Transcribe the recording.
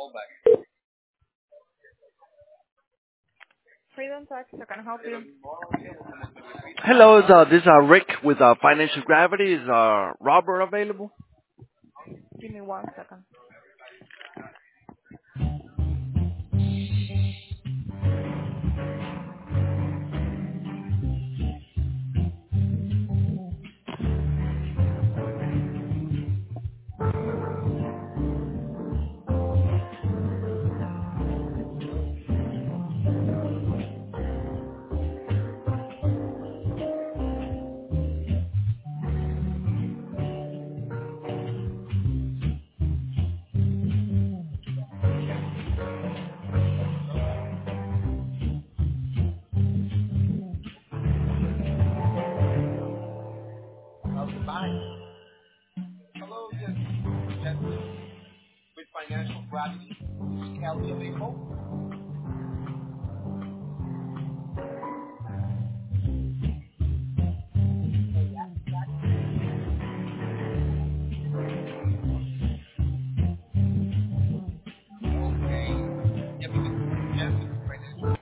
Freedom Tax, I can help you. Hello, this is Rick with Financial Gravity. Is Robert available? Give me 1 second.